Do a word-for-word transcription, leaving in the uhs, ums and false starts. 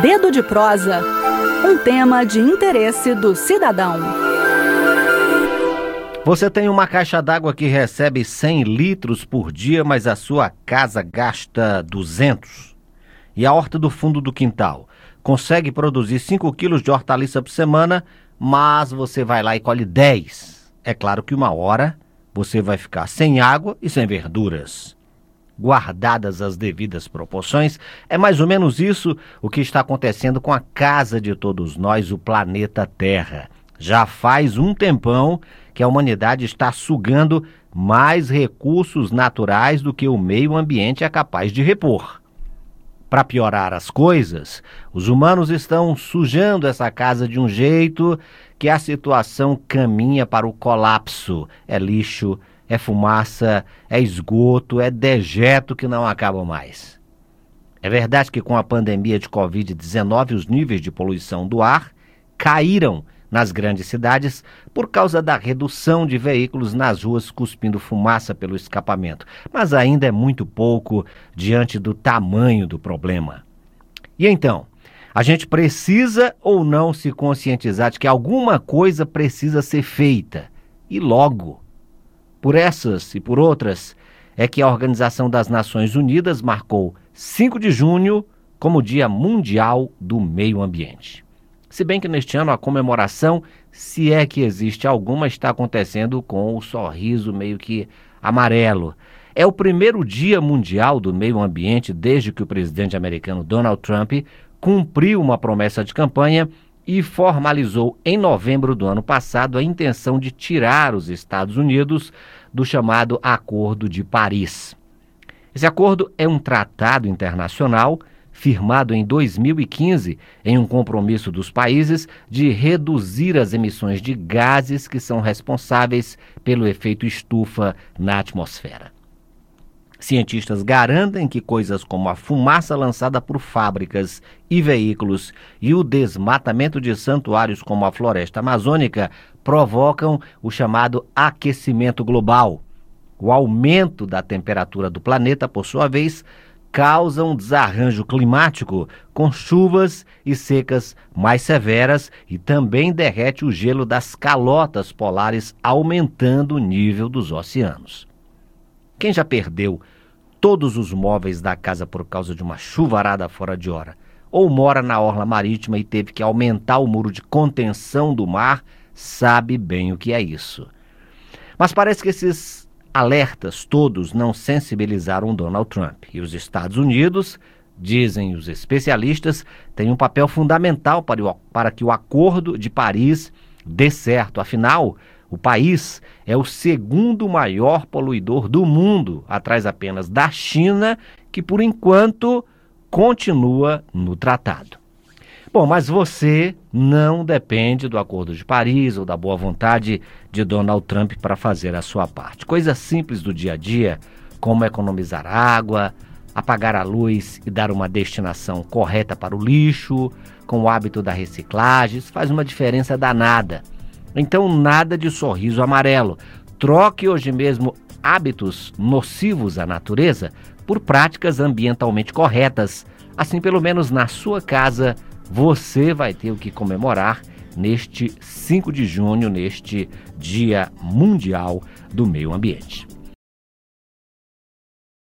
Dedo de Prosa, um tema de interesse do cidadão. Você tem uma caixa d'água que recebe cem litros por dia, mas a sua casa gasta duzentos. E a horta do fundo do quintal consegue produzir cinco quilos de hortaliça por semana, mas você vai lá e colhe dez. É claro que uma hora você vai ficar sem água e sem verduras. Guardadas as devidas proporções, é mais ou menos isso o que está acontecendo com a casa de todos nós, o planeta Terra. Já faz um tempão que a humanidade está sugando mais recursos naturais do que o meio ambiente é capaz de repor. Para piorar as coisas, os humanos estão sujando essa casa de um jeito que a situação caminha para o colapso. É lixo, é fumaça, é esgoto, é dejeto que não acaba mais. É verdade que com a pandemia de covid dezenove os níveis de poluição do ar caíram nas grandes cidades por causa da redução de veículos nas ruas cuspindo fumaça pelo escapamento, mas ainda é muito pouco diante do tamanho do problema. E então, a gente precisa ou não se conscientizar de que alguma coisa precisa ser feita, e logo. Por essas e por outras, é que a Organização das Nações Unidas marcou cinco de junho como Dia Mundial do Meio Ambiente. Se bem que neste ano a comemoração, se é que existe alguma, está acontecendo com o sorriso meio que amarelo. É o primeiro Dia Mundial do Meio Ambiente desde que o presidente americano Donald Trump cumpriu uma promessa de campanha e formalizou em novembro do ano passado a intenção de tirar os Estados Unidos do chamado Acordo de Paris. Esse acordo é um tratado internacional firmado em dois mil e quinze em um compromisso dos países de reduzir as emissões de gases que são responsáveis pelo efeito estufa na atmosfera. Cientistas garantem que coisas como a fumaça lançada por fábricas e veículos e o desmatamento de santuários como a floresta amazônica provocam o chamado aquecimento global. O aumento da temperatura do planeta, por sua vez, causa um desarranjo climático com chuvas e secas mais severas e também derrete o gelo das calotas polares, aumentando o nível dos oceanos. Quem já perdeu todos os móveis da casa por causa de uma chuvarada fora de hora, ou mora na orla marítima e teve que aumentar o muro de contenção do mar, sabe bem o que é isso. Mas parece que esses alertas todos não sensibilizaram Donald Trump. E os Estados Unidos, dizem os especialistas, têm um papel fundamental para, o, para que o Acordo de Paris dê certo. Afinal, o país é o segundo maior poluidor do mundo, atrás apenas da China, que por enquanto continua no tratado. Bom, mas você não depende do Acordo de Paris ou da boa vontade de Donald Trump para fazer a sua parte. Coisas simples do dia a dia, como economizar água, apagar a luz e dar uma destinação correta para o lixo, com o hábito da reciclagem, isso faz uma diferença danada. Então, nada de sorriso amarelo. Troque hoje mesmo hábitos nocivos à natureza por práticas ambientalmente corretas. Assim, pelo menos na sua casa, você vai ter o que comemorar neste cinco de junho, neste Dia Mundial do Meio Ambiente.